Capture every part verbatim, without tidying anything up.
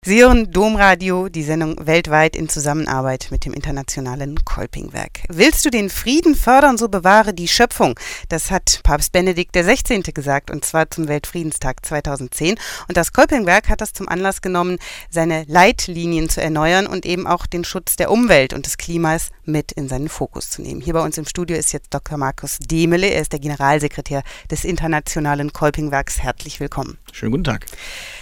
Sie hören Domradio, die Sendung weltweit in Zusammenarbeit mit dem Internationalen Kolpingwerk. Willst du den Frieden fördern, so bewahre die Schöpfung. Das hat Papst Benedikt der Sechzehnte gesagt, und zwar zum Weltfriedenstag zweitausendzehn. Und das Kolpingwerk hat das zum Anlass genommen, seine Leitlinien zu erneuern und eben auch den Schutz der Umwelt und des Klimas mit in seinen Fokus zu nehmen. Hier bei uns im Studio ist jetzt Doktor Markus Demele. Er ist der Generalsekretär des Internationalen Kolpingwerks. Herzlich willkommen. Schönen guten Tag.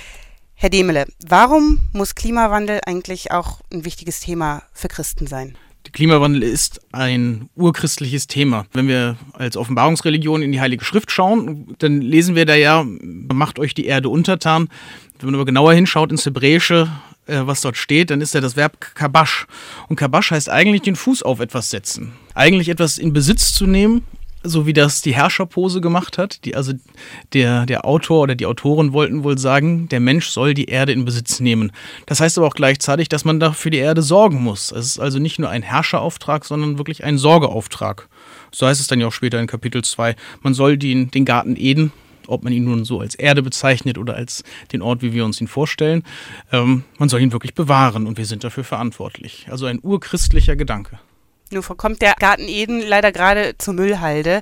Herr Demele, warum muss Klimawandel eigentlich auch ein wichtiges Thema für Christen sein? Der Klimawandel ist ein urchristliches Thema. Wenn wir als Offenbarungsreligion in die Heilige Schrift schauen, dann lesen wir da ja, macht euch die Erde untertan. Wenn man aber genauer hinschaut ins Hebräische, was dort steht, dann ist ja das Verb kabash. Und kabash heißt eigentlich den Fuß auf etwas setzen. Eigentlich etwas in Besitz zu nehmen, so wie das die Herrscherpose gemacht hat. Die, also der, der Autor oder die Autoren wollten wohl sagen, der Mensch soll die Erde in Besitz nehmen. Das heißt aber auch gleichzeitig, dass man da für die Erde sorgen muss. Es ist also nicht nur ein Herrscherauftrag, sondern wirklich ein Sorgeauftrag. So heißt es dann ja auch später in Kapitel zwei. Man soll den, den Garten Eden, ob man ihn nun so als Erde bezeichnet oder als den Ort, wie wir uns ihn vorstellen, ähm, man soll ihn wirklich bewahren und wir sind dafür verantwortlich. Also ein urchristlicher Gedanke. Nun kommt der Garten Eden leider gerade zur Müllhalde.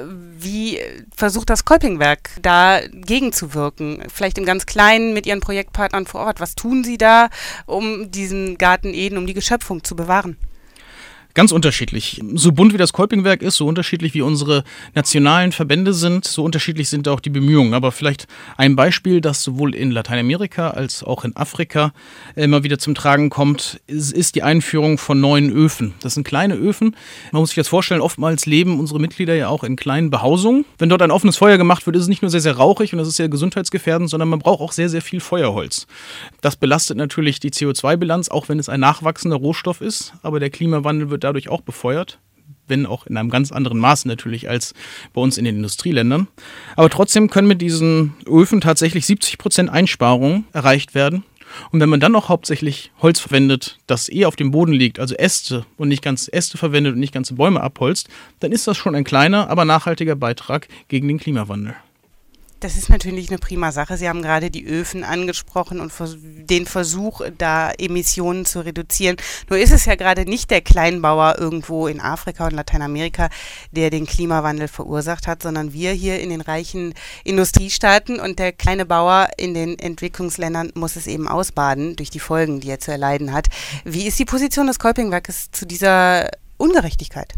Wie versucht das Kolpingwerk da gegenzuwirken? Vielleicht im ganz Kleinen mit Ihren Projektpartnern vor Ort. Was tun Sie da, um diesen Garten Eden, um die Geschöpfung zu bewahren? Ganz unterschiedlich. So bunt wie das Kolpingwerk ist, so unterschiedlich wie unsere nationalen Verbände sind, so unterschiedlich sind auch die Bemühungen. Aber vielleicht ein Beispiel, das sowohl in Lateinamerika als auch in Afrika immer wieder zum Tragen kommt, ist die Einführung von neuen Öfen. Das sind kleine Öfen. Man muss sich das vorstellen, oftmals leben unsere Mitglieder ja auch in kleinen Behausungen. Wenn dort ein offenes Feuer gemacht wird, ist es nicht nur sehr, sehr rauchig und das ist sehr gesundheitsgefährdend, sondern man braucht auch sehr, sehr viel Feuerholz. Das belastet natürlich die C O zwei Bilanz, auch wenn es ein nachwachsender Rohstoff ist. Aber der Klimawandel wird dadurch auch befeuert, wenn auch in einem ganz anderen Maße natürlich als bei uns in den Industrieländern. Aber trotzdem können mit diesen Öfen tatsächlich siebzig Prozent Einsparungen erreicht werden. Und wenn man dann auch hauptsächlich Holz verwendet, das eh auf dem Boden liegt, also Äste und nicht ganz Äste verwendet und nicht ganze Bäume abholzt, dann ist das schon ein kleiner, aber nachhaltiger Beitrag gegen den Klimawandel. Das ist natürlich eine prima Sache. Sie haben gerade die Öfen angesprochen und den Versuch, da Emissionen zu reduzieren. Nur ist es ja gerade nicht der Kleinbauer irgendwo in Afrika und Lateinamerika, der den Klimawandel verursacht hat, sondern wir hier in den reichen Industriestaaten und der kleine Bauer in den Entwicklungsländern muss es eben ausbaden durch die Folgen, die er zu erleiden hat. Wie ist die Position des Kolpingwerkes zu dieser Ungerechtigkeit?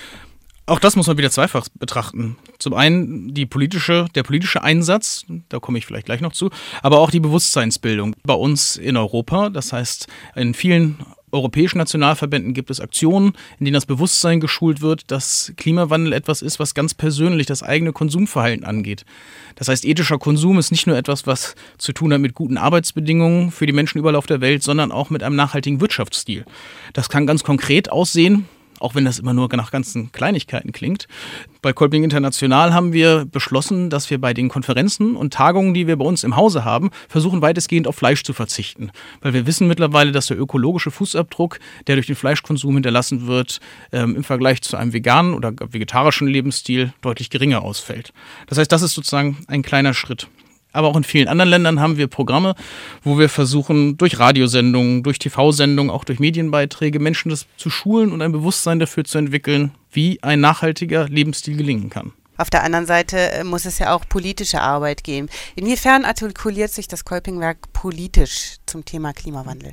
Auch das muss man wieder zweifach betrachten. Zum einen die politische, der politische Einsatz, da komme ich vielleicht gleich noch zu, aber auch die Bewusstseinsbildung bei uns in Europa. Das heißt, in vielen europäischen Nationalverbänden gibt es Aktionen, in denen das Bewusstsein geschult wird, dass Klimawandel etwas ist, was ganz persönlich das eigene Konsumverhalten angeht. Das heißt, ethischer Konsum ist nicht nur etwas, was zu tun hat mit guten Arbeitsbedingungen für die Menschen überall auf der Welt, sondern auch mit einem nachhaltigen Wirtschaftsstil. Das kann ganz konkret aussehen, auch wenn das immer nur nach ganzen Kleinigkeiten klingt. Bei Kolping International haben wir beschlossen, dass wir bei den Konferenzen und Tagungen, die wir bei uns im Hause haben, versuchen weitestgehend auf Fleisch zu verzichten. Weil wir wissen mittlerweile, dass der ökologische Fußabdruck, der durch den Fleischkonsum hinterlassen wird, ähm, im Vergleich zu einem veganen oder vegetarischen Lebensstil deutlich geringer ausfällt. Das heißt, das ist sozusagen ein kleiner Schritt. Aber auch in vielen anderen Ländern haben wir Programme, wo wir versuchen, durch Radiosendungen, durch T V-Sendungen, auch durch Medienbeiträge Menschen das zu schulen und ein Bewusstsein dafür zu entwickeln, wie ein nachhaltiger Lebensstil gelingen kann. Auf der anderen Seite muss es ja auch politische Arbeit geben. Inwiefern artikuliert sich das Kolpingwerk politisch zum Thema Klimawandel?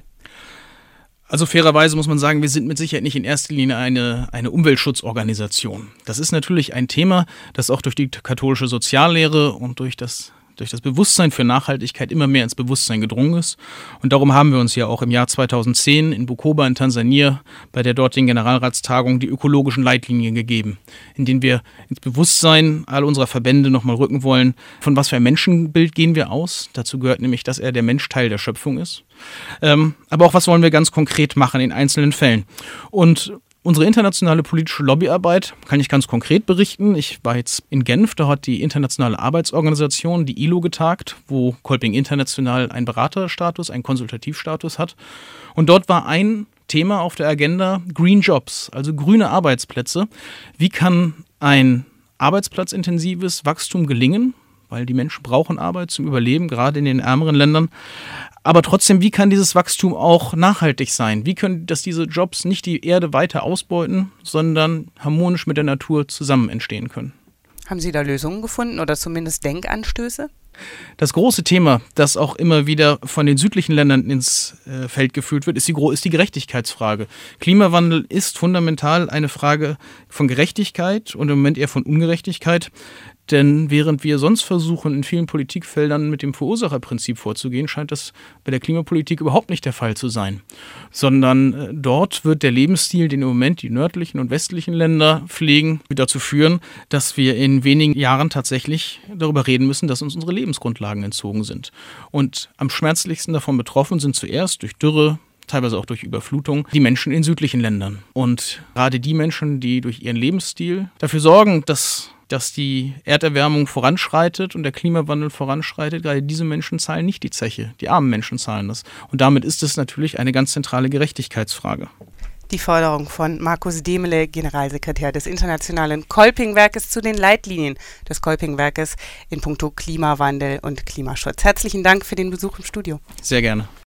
Also fairerweise muss man sagen, wir sind mit Sicherheit nicht in erster Linie eine, eine Umweltschutzorganisation. Das ist natürlich ein Thema, das auch durch die katholische Soziallehre und durch das durch das Bewusstsein für Nachhaltigkeit immer mehr ins Bewusstsein gedrungen ist. Und darum haben wir uns ja auch im Jahr zweitausendzehn in Bukoba in Tansania bei der dortigen Generalratstagung die ökologischen Leitlinien gegeben, in denen wir ins Bewusstsein all unserer Verbände nochmal rücken wollen, von was für ein Menschenbild gehen wir aus. Dazu gehört nämlich, dass er der Mensch Teil der Schöpfung ist. Ähm, aber auch, was wollen wir ganz konkret machen in einzelnen Fällen. Und unsere internationale politische Lobbyarbeit kann ich ganz konkret berichten. Ich war jetzt in Genf, da hat die internationale Arbeitsorganisation, die I L O, getagt, wo Kolping International einen Beraterstatus, einen Konsultativstatus hat. Und dort war ein Thema auf der Agenda Green Jobs, also grüne Arbeitsplätze. Wie kann ein arbeitsplatzintensives Wachstum gelingen? Weil die Menschen brauchen Arbeit zum Überleben, gerade in den ärmeren Ländern. Aber trotzdem, wie kann dieses Wachstum auch nachhaltig sein? Wie können, dass diese Jobs nicht die Erde weiter ausbeuten, sondern harmonisch mit der Natur zusammen entstehen können? Haben Sie da Lösungen gefunden oder zumindest Denkanstöße? Das große Thema, das auch immer wieder von den südlichen Ländern ins äh, Feld geführt wird, ist die, ist die Gerechtigkeitsfrage. Klimawandel ist fundamental eine Frage von Gerechtigkeit und im Moment eher von Ungerechtigkeit. Denn während wir sonst versuchen, in vielen Politikfeldern mit dem Verursacherprinzip vorzugehen, scheint das bei der Klimapolitik überhaupt nicht der Fall zu sein. Sondern äh, dort wird der Lebensstil, den im Moment die nördlichen und westlichen Länder pflegen, dazu führen, dass wir in wenigen Jahren tatsächlich darüber reden müssen, dass uns unsere Lebensgrundlagen entzogen sind. Und am schmerzlichsten davon betroffen sind zuerst durch Dürre, teilweise auch durch Überflutung, die Menschen in südlichen Ländern. Und gerade die Menschen, die durch ihren Lebensstil dafür sorgen, dass dass die Erderwärmung voranschreitet und der Klimawandel voranschreitet, gerade diese Menschen zahlen nicht die Zeche. Die armen Menschen zahlen das. Und damit ist es natürlich eine ganz zentrale Gerechtigkeitsfrage. Die Forderung von Markus Demele, Generalsekretär des Internationalen Kolpingwerkes, zu den Leitlinien des Kolpingwerkes in puncto Klimawandel und Klimaschutz. Herzlichen Dank für den Besuch im Studio. Sehr gerne.